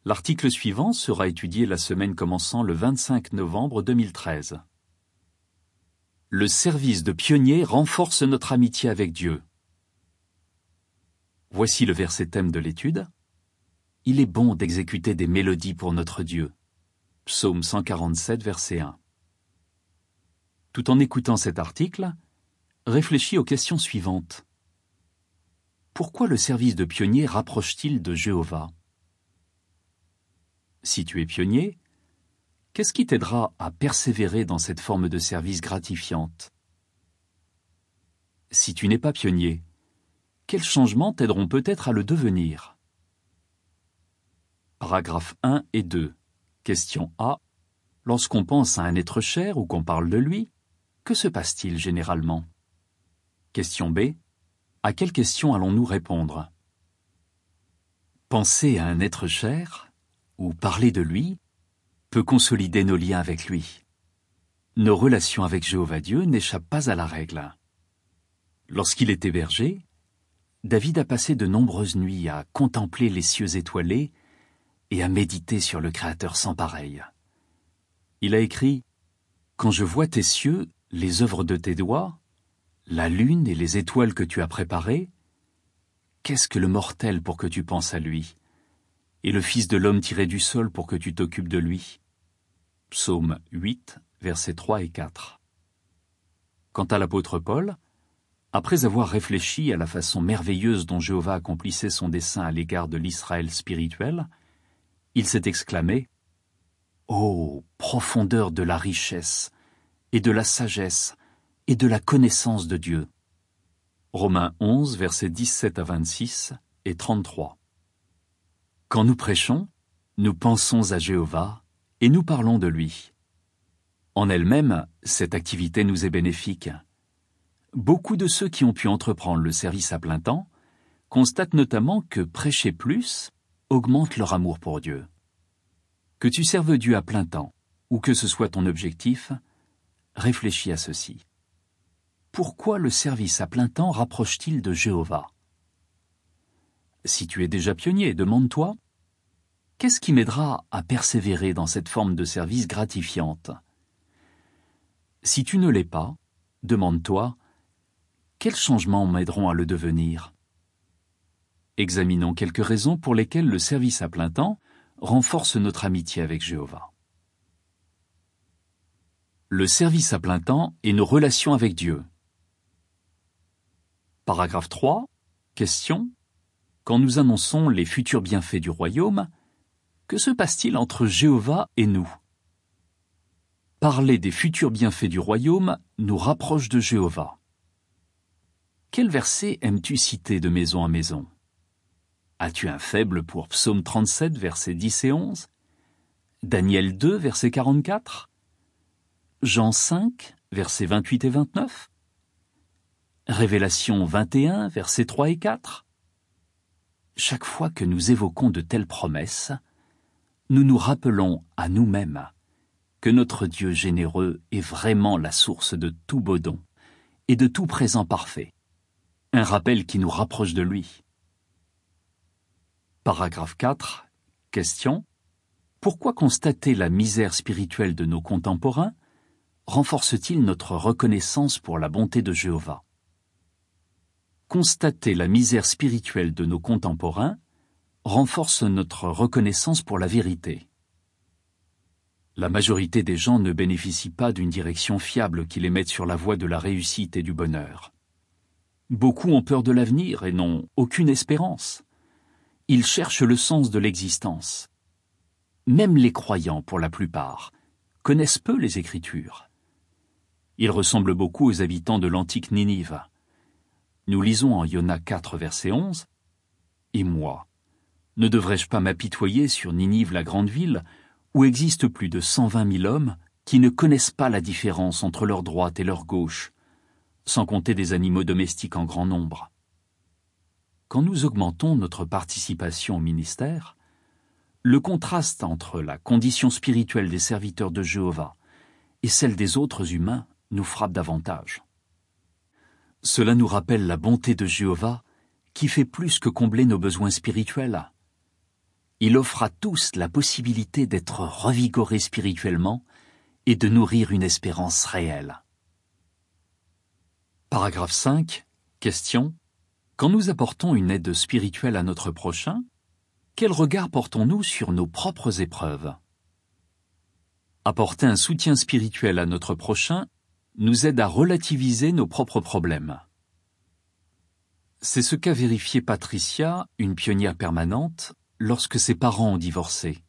L'article suivant sera étudié la semaine commençant le 25 novembre 2013. Le service de pionnier renforce notre amitié avec Dieu. Voici le verset thème de l'étude. Il est bon d'exécuter des mélodies pour notre Dieu. Psaume 147, verset 1. Tout en écoutant cet article, réfléchis aux questions suivantes. Pourquoi le service de pionnier rapproche-t-il de Jéhovah? Si tu es pionnier, qu'est-ce qui t'aidera à persévérer dans cette forme de service gratifiante? Si tu n'es pas pionnier, quels changements t'aideront peut-être à le devenir? Paragraphes 1 et 2. Question A. Lorsqu'on pense à un être cher ou qu'on parle de lui, que se passe-t-il généralement? Question B. À quelle question allons-nous répondre? Penser à un être cher ou parler de lui peut consolider nos liens avec lui. Nos relations avec Jéhovah Dieu n'échappent pas à la règle. Lorsqu'il était berger, David a passé de nombreuses nuits à contempler les cieux étoilés et à méditer sur le Créateur sans pareil. Il a écrit « Quand je vois tes cieux, les œuvres de tes doigts, la lune et les étoiles que tu as préparées, qu'est-ce que le mortel pour que tu penses à lui, et le Fils de l'homme tiré du sol pour que tu t'occupes de lui ?» Psaume 8, versets 3 et 4. Quant à l'apôtre Paul, après avoir réfléchi à la façon merveilleuse dont Jéhovah accomplissait son dessein à l'égard de l'Israël spirituel, il s'est exclamé « Ô profondeur de la richesse, et de la sagesse, et de la connaissance de Dieu !» Romains 11, versets 17 à 26 et 33. Quand nous prêchons, nous pensons à Jéhovah et nous parlons de lui. En elle-même, cette activité nous est bénéfique. Beaucoup de ceux qui ont pu entreprendre le service à plein temps constatent notamment que prêcher plus augmente leur amour pour Dieu. Que tu serves Dieu à plein temps, ou que ce soit ton objectif, réfléchis à ceci. Pourquoi le service à plein temps rapproche-t-il de Jéhovah? Si tu es déjà pionnier, demande-toi, qu'est-ce qui m'aidera à persévérer dans cette forme de service gratifiante? Si tu ne l'es pas, demande-toi, quels changements m'aideront à le devenir? Examinons quelques raisons pour lesquelles le service à plein temps renforce notre amitié avec Jéhovah. Le service à plein temps et nos relations avec Dieu. Paragraphe 3. Question. Quand nous annonçons les futurs bienfaits du royaume, que se passe-t-il entre Jéhovah et nous? Parler des futurs bienfaits du royaume nous rapproche de Jéhovah. Quel verset aimes-tu citer de maison à maison? As-tu un faible pour Psaume 37, versets 10 et 11? Daniel 2, verset 44? Jean 5, versets 28 et 29? Révélation 21, versets 3 et 4? Chaque fois que nous évoquons de telles promesses, nous nous rappelons à nous-mêmes que notre Dieu généreux est vraiment la source de tout beau don et de tout présent parfait. Un rappel qui nous rapproche de lui. Paragraphe 4. Question. Pourquoi constater la misère spirituelle de nos contemporains renforce-t-il notre reconnaissance pour la bonté de Jéhovah? Constater la misère spirituelle de nos contemporains renforce notre reconnaissance pour la vérité. La majorité des gens ne bénéficient pas d'une direction fiable qui les mette sur la voie de la réussite et du bonheur. Beaucoup ont peur de l'avenir et n'ont aucune espérance. Ils cherchent le sens de l'existence. Même les croyants, pour la plupart, connaissent peu les Écritures. Ils ressemblent beaucoup aux habitants de l'antique Ninive. Nous lisons en Yona 4, verset 11, « Et moi, ne devrais-je pas m'apitoyer sur Ninive, la grande ville, où existent plus de 120 000 hommes qui ne connaissent pas la différence entre leur droite et leur gauche, sans compter des animaux domestiques en grand nombre. » Quand nous augmentons notre participation au ministère, le contraste entre la condition spirituelle des serviteurs de Jéhovah et celle des autres humains nous frappe davantage. Cela nous rappelle la bonté de Jéhovah qui fait plus que combler nos besoins spirituels. il offre à tous la possibilité d'être revigorés spirituellement et de nourrir une espérance réelle. Paragraphe 5. Question. Quand nous apportons une aide spirituelle à notre prochain, quel regard portons-nous sur nos propres épreuves? Apporter un soutien spirituel à notre prochain nous aide à relativiser nos propres problèmes. C'est ce qu'a vérifié Patricia, une pionnière permanente, lorsque ses parents ont divorcé.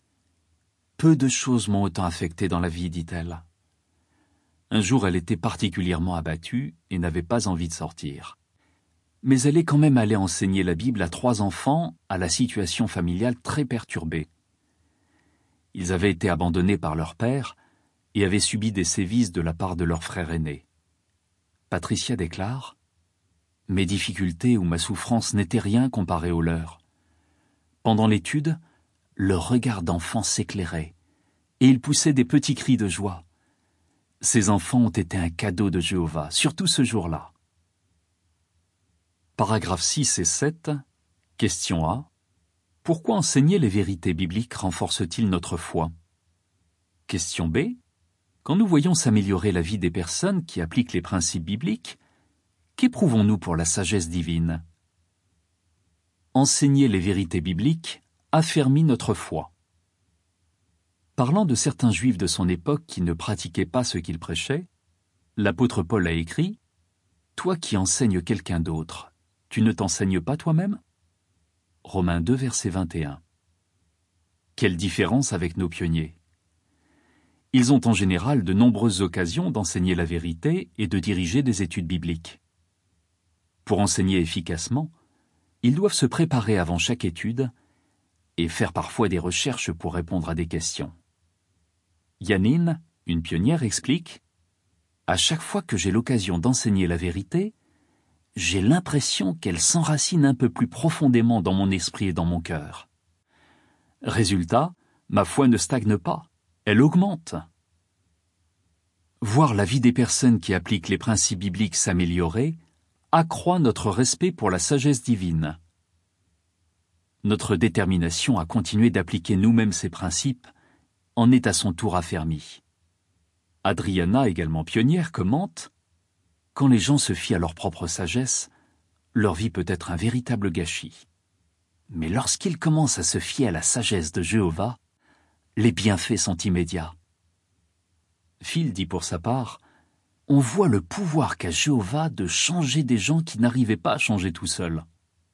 Peu de choses m'ont autant affectée dans la vie, dit-elle. Un jour, elle était particulièrement abattue et n'avait pas envie de sortir. Mais elle est quand même allée enseigner la Bible à 3 enfants à la situation familiale très perturbée. Ils avaient été abandonnés par leur père et avaient subi des sévices de la part de leur frère aîné. Patricia déclare « Mes difficultés ou ma souffrance n'étaient rien comparé aux leurs. Pendant l'étude, leur regard d'enfant s'éclairait et ils poussaient des petits cris de joie. Ces enfants ont été un cadeau de Jéhovah, surtout ce jour-là. » Paragraphes 6 et 7. Question A. Pourquoi enseigner les vérités bibliques renforce-t-il notre foi? Question B. Quand nous voyons s'améliorer la vie des personnes qui appliquent les principes bibliques, qu'éprouvons-nous pour la sagesse divine? Enseigner les vérités bibliques affermit notre foi. Parlant de certains juifs de son époque qui ne pratiquaient pas ce qu'ils prêchaient, l'apôtre Paul a écrit « Toi qui enseignes quelqu'un d'autre, tu ne t'enseignes pas toi-même » Romains 2, verset 21. Quelle différence avec nos pionniers! Ils ont en général de nombreuses occasions d'enseigner la vérité et de diriger des études bibliques. Pour enseigner efficacement, ils doivent se préparer avant chaque étude et faire parfois des recherches pour répondre à des questions. Yannine, une pionnière, explique « À chaque fois que j'ai l'occasion d'enseigner la vérité, j'ai l'impression qu'elle s'enracine un peu plus profondément dans mon esprit et dans mon cœur. Résultat, ma foi ne stagne pas, elle augmente. » Voir la vie des personnes qui appliquent les principes bibliques s'améliorer accroît notre respect pour la sagesse divine. Notre détermination à continuer d'appliquer nous-mêmes ces principes en est à son tour affermie. Adriana, également pionnière, commente « Quand les gens se fient à leur propre sagesse, leur vie peut être un véritable gâchis. Mais lorsqu'ils commencent à se fier à la sagesse de Jéhovah, les bienfaits sont immédiats. » Phil dit pour sa part « On voit le pouvoir qu'a Jéhovah de changer des gens qui n'arrivaient pas à changer tout seuls. »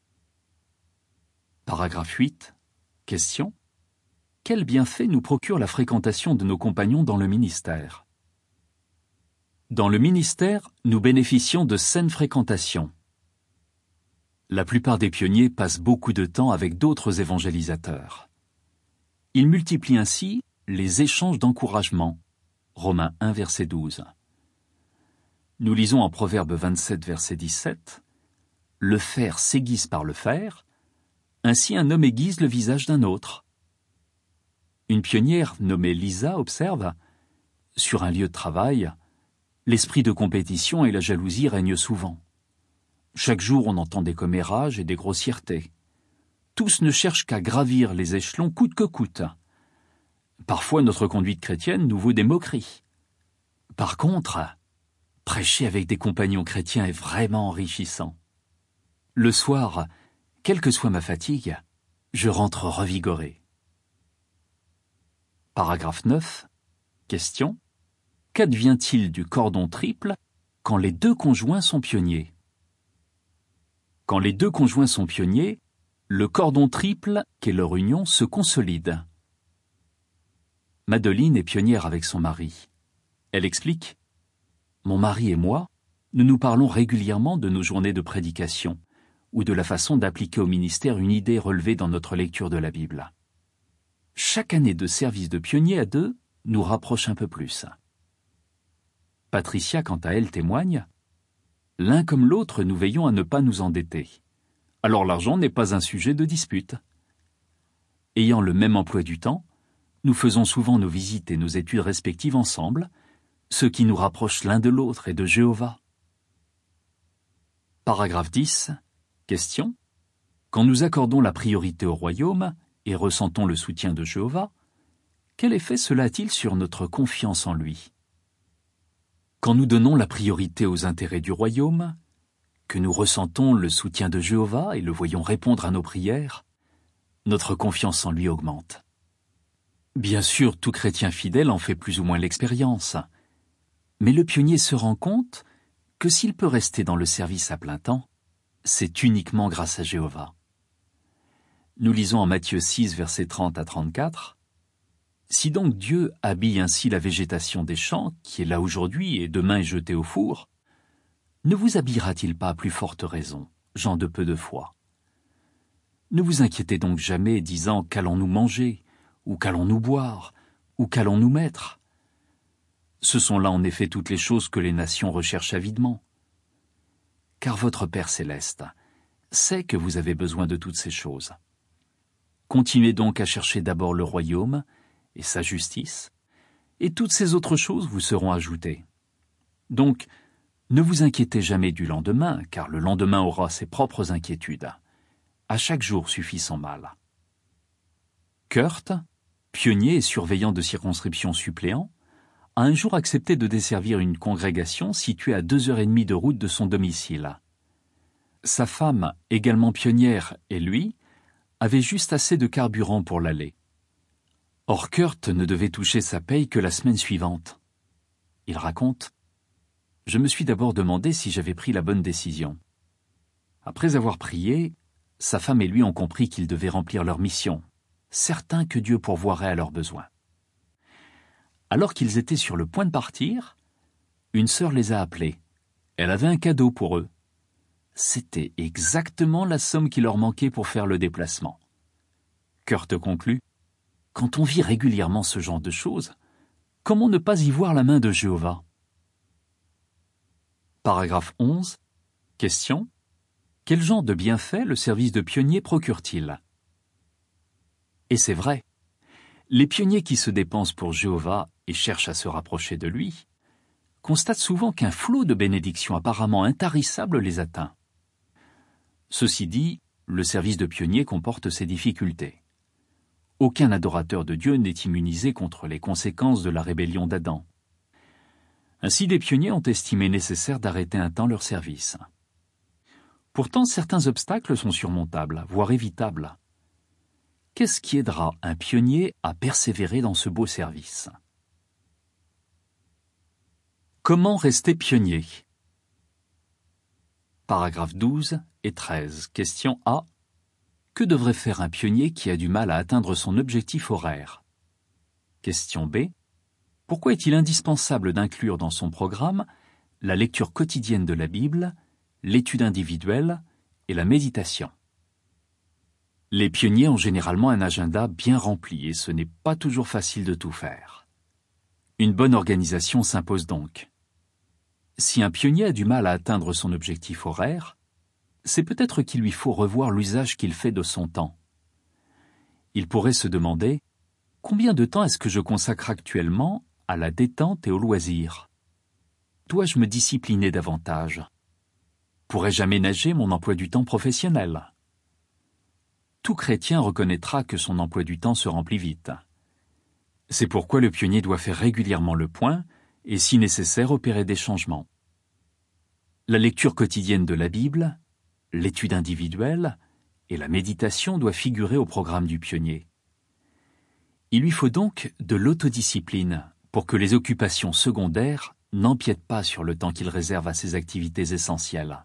Paragraphe 8. Question. Quel bienfait nous procure la fréquentation de nos compagnons dans le ministère? Dans le ministère, nous bénéficions de saines fréquentations. La plupart des pionniers passent beaucoup de temps avec d'autres évangélisateurs. Ils multiplient ainsi les échanges d'encouragement. Romains 1, verset 12. Nous lisons en Proverbe 27, verset 17, « Le fer s'aiguise par le fer, ainsi un homme aiguise le visage d'un autre. » Une pionnière nommée Lisa observe « Sur un lieu de travail, l'esprit de compétition et la jalousie règnent souvent. Chaque jour, on entend des commérages et des grossièretés. Tous ne cherchent qu'à gravir les échelons coûte que coûte. Parfois, notre conduite chrétienne nous vaut des moqueries. Par contre, prêcher avec des compagnons chrétiens est vraiment enrichissant. Le soir, quelle que soit ma fatigue, je rentre revigoré. » Paragraphe 9. Question. Qu'advient-il du cordon triple quand les 2 conjoints sont pionniers? Quand les 2 conjoints sont pionniers, le cordon triple, qu'est leur union, se consolide. Madeleine est pionnière avec son mari. Elle explique « Mon mari et moi, nous nous parlons régulièrement de nos journées de prédication ou de la façon d'appliquer au ministère une idée relevée dans notre lecture de la Bible. Chaque année de service de pionnier à 2 nous rapproche un peu plus. » Patricia, quant à elle, témoigne « L'un comme l'autre, nous veillons à ne pas nous endetter. Alors l'argent n'est pas un sujet de dispute. Ayant le même emploi du temps, nous faisons souvent nos visites et nos études respectives ensemble, ce qui nous rapproche l'un de l'autre et de Jéhovah. » Paragraphe 10. Question. Quand nous accordons la priorité au royaume et ressentons le soutien de Jéhovah, quel effet cela a-t-il sur notre confiance en lui? Quand nous donnons la priorité aux intérêts du royaume, que nous ressentons le soutien de Jéhovah et le voyons répondre à nos prières, notre confiance en lui augmente. Bien sûr, tout chrétien fidèle en fait plus ou moins l'expérience, mais le pionnier se rend compte que s'il peut rester dans le service à plein temps, c'est uniquement grâce à Jéhovah. Nous lisons en Matthieu 6, versets 30 à 34, « Si donc Dieu habille ainsi la végétation des champs, qui est là aujourd'hui et demain est jetée au four, ne vous habillera-t-il pas à plus forte raison, gens de peu de foi? Ne vous inquiétez donc jamais, disant « Qu'allons-nous manger ?» ou « Qu'allons-nous boire ?» ou « Qu'allons-nous mettre ?» Ce sont là en effet toutes les choses que les nations recherchent avidement. Car votre Père céleste sait que vous avez besoin de toutes ces choses. Continuez donc à chercher d'abord le royaume et sa justice, et toutes ces autres choses vous seront ajoutées. Donc, ne vous inquiétez jamais du lendemain, car le lendemain aura ses propres inquiétudes. À chaque jour suffit son mal. Kurt, pionnier et surveillant de circonscription suppléant, a un jour accepté de desservir une congrégation située à 2h30 de route de son domicile. Sa femme, également pionnière, et lui, avaient juste assez de carburant pour l'aller. Or Kurt ne devait toucher sa paye que la semaine suivante. Il raconte « Je me suis d'abord demandé si j'avais pris la bonne décision. Après avoir prié, sa femme et lui ont compris qu'ils devaient remplir leur mission, certains que Dieu pourvoirait à leurs besoins. Alors qu'ils étaient sur le point de partir, une sœur les a appelés. Elle avait un cadeau pour eux. C'était exactement la somme qui leur manquait pour faire le déplacement. Kurt conclut « Quand on vit régulièrement ce genre de choses, comment ne pas y voir la main de Jéhovah ?» Paragraphe 11. Question. Quel genre de bienfaits le service de pionnier procure-t-il? Et c'est vrai. Les pionniers qui se dépensent pour Jéhovah et cherchent à se rapprocher de lui constatent souvent qu'un flot de bénédictions apparemment intarissables les atteint. Ceci dit, le service de pionnier comporte ses difficultés. Aucun adorateur de Dieu n'est immunisé contre les conséquences de la rébellion d'Adam. Ainsi, les pionniers ont estimé nécessaire d'arrêter un temps leur service. Pourtant, certains obstacles sont surmontables, voire évitables. Qu'est-ce qui aidera un pionnier à persévérer dans ce beau service? Comment rester pionnier? Paragraphes 12 et 13. Question A. Que devrait faire un pionnier qui a du mal à atteindre son objectif horaire? Question B. Pourquoi est-il indispensable d'inclure dans son programme la lecture quotidienne de la Bible, l'étude individuelle et la méditation? Les pionniers ont généralement un agenda bien rempli et ce n'est pas toujours facile de tout faire. Une bonne organisation s'impose donc. Si un pionnier a du mal à atteindre son objectif horaire, c'est peut-être qu'il lui faut revoir l'usage qu'il fait de son temps. Il pourrait se demander « Combien de temps est-ce que je consacre actuellement à la détente et au loisir? Dois-je me discipliner davantage? Pourrais-je aménager mon emploi du temps professionnel ?» Tout chrétien reconnaîtra que son emploi du temps se remplit vite. C'est pourquoi le pionnier doit faire régulièrement le point et, si nécessaire, opérer des changements. La lecture quotidienne de la Bible, l'étude individuelle et la méditation doivent figurer au programme du pionnier. Il lui faut donc de l'autodiscipline pour que les occupations secondaires n'empiètent pas sur le temps qu'il réserve à ses activités essentielles.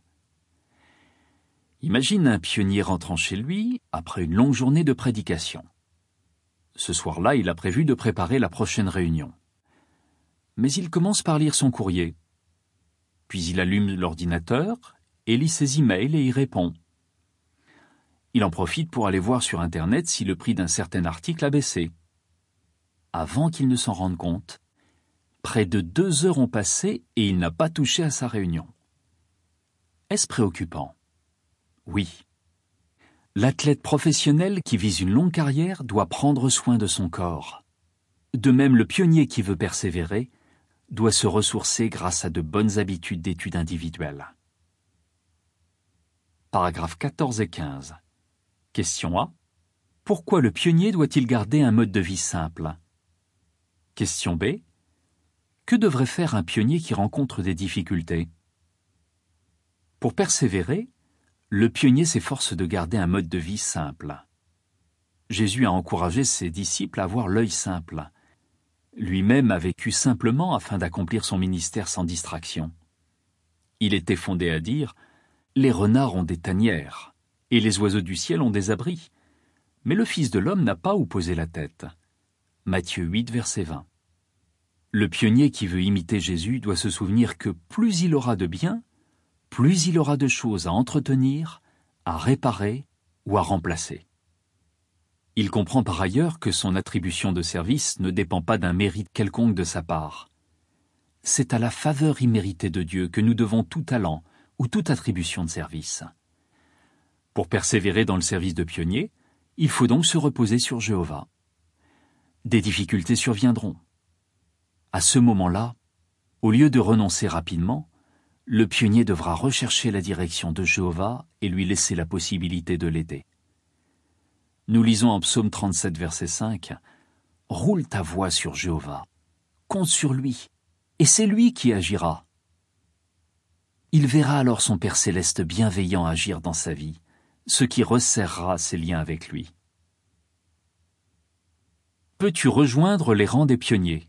Imagine un pionnier rentrant chez lui après une longue journée de prédication. Ce soir-là, il a prévu de préparer la prochaine réunion. Mais il commence par lire son courrier. Puis il allume l'ordinateur et lit ses emails et y répond. Il en profite pour aller voir sur Internet si le prix d'un certain article a baissé. Avant qu'il ne s'en rende compte, près de 2 heures ont passé et il n'a pas touché à sa réunion. Est-ce préoccupant? Oui. L'athlète professionnel qui vise une longue carrière doit prendre soin de son corps. De même, le pionnier qui veut persévérer doit se ressourcer grâce à de bonnes habitudes d'études individuelles. Paragraphes 14 et 15. Question A. Pourquoi le pionnier doit-il garder un mode de vie simple? Question B. Que devrait faire un pionnier qui rencontre des difficultés? Pour persévérer, le pionnier s'efforce de garder un mode de vie simple. Jésus a encouragé ses disciples à avoir l'œil simple. Lui-même a vécu simplement afin d'accomplir son ministère sans distraction. Il était fondé à dire « Les renards ont des tanières, et les oiseaux du ciel ont des abris, mais le Fils de l'homme n'a pas où poser la tête. » Matthieu 8, verset 20. Le pionnier qui veut imiter Jésus doit se souvenir que plus il aura de biens, plus il aura de choses à entretenir, à réparer ou à remplacer. Il comprend par ailleurs que son attribution de service ne dépend pas d'un mérite quelconque de sa part. C'est à la faveur imméritée de Dieu que nous devons tout talent ou toute attribution de service. Pour persévérer dans le service de pionnier, il faut donc se reposer sur Jéhovah. Des difficultés surviendront. À ce moment-là, au lieu de renoncer rapidement, le pionnier devra rechercher la direction de Jéhovah et lui laisser la possibilité de l'aider. Nous lisons en Psaume 37, verset 5, « Roule ta voix sur Jéhovah, compte sur lui, et c'est lui qui agira. » Il verra alors son Père céleste bienveillant agir dans sa vie, ce qui resserrera ses liens avec lui. Peux-tu rejoindre les rangs des pionniers?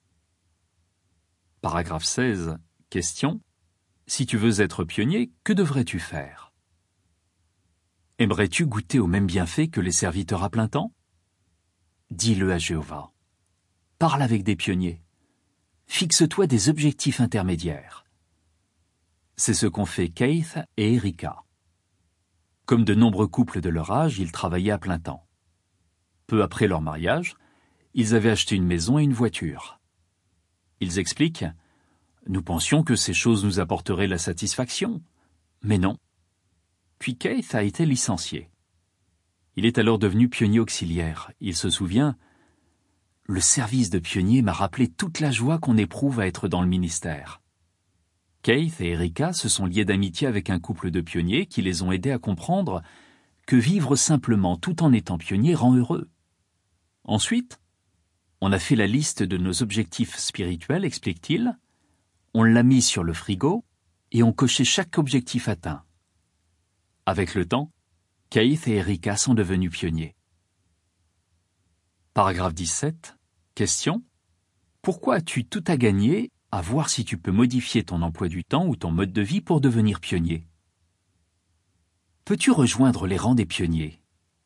Paragraphe 16. Question. Si tu veux être pionnier, que devrais-tu faire? Aimerais-tu goûter aux mêmes bienfaits que les serviteurs à plein temps? Dis-le à Jéhovah. Parle avec des pionniers. Fixe-toi des objectifs intermédiaires. C'est ce qu'ont fait Keith et Erika. Comme de nombreux couples de leur âge, ils travaillaient à plein temps. Peu après leur mariage, ils avaient acheté une maison et une voiture. Ils expliquent « Nous pensions que ces choses nous apporteraient la satisfaction, mais non. » Puis Keith a été licencié. Il est alors devenu pionnier auxiliaire. Il se souvient « Le service de pionnier m'a rappelé toute la joie qu'on éprouve à être dans le ministère. » Keith et Erika se sont liés d'amitié avec un couple de pionniers qui les ont aidés à comprendre que vivre simplement tout en étant pionnier rend heureux. Ensuite, on a fait la liste de nos objectifs spirituels, explique-t-il. On l'a mis sur le frigo et on cochait chaque objectif atteint. Avec le temps, Keith et Erika sont devenus pionniers. Paragraphe 17. Question. Pourquoi as-tu tout à gagner à voir si tu peux modifier ton emploi du temps ou ton mode de vie pour devenir pionnier? Peux-tu rejoindre les rangs des pionniers?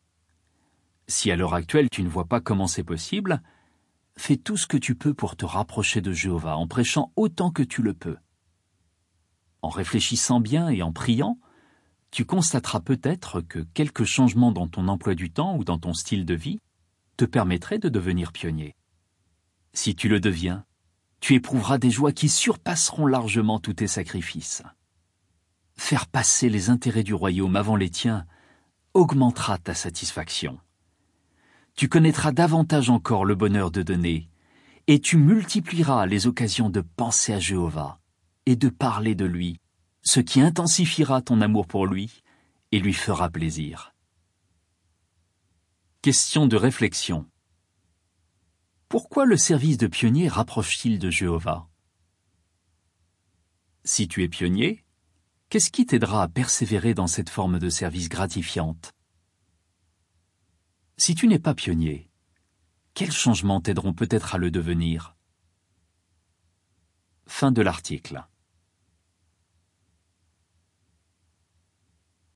Si à l'heure actuelle tu ne vois pas comment c'est possible, fais tout ce que tu peux pour te rapprocher de Jéhovah en prêchant autant que tu le peux. En réfléchissant bien et en priant, tu constateras peut-être que quelques changements dans ton emploi du temps ou dans ton style de vie te permettraient de devenir pionnier. Si tu le deviens, tu éprouveras des joies qui surpasseront largement tous tes sacrifices. Faire passer les intérêts du royaume avant les tiens augmentera ta satisfaction. Tu connaîtras davantage encore le bonheur de donner, et tu multiplieras les occasions de penser à Jéhovah et de parler de lui, ce qui intensifiera ton amour pour lui et lui fera plaisir. Question de réflexion. Pourquoi le service de pionnier rapproche-t-il de Jéhovah? Si tu es pionnier, qu'est-ce qui t'aidera à persévérer dans cette forme de service gratifiante? Si tu n'es pas pionnier, quels changements t'aideront peut-être à le devenir? Fin de l'article.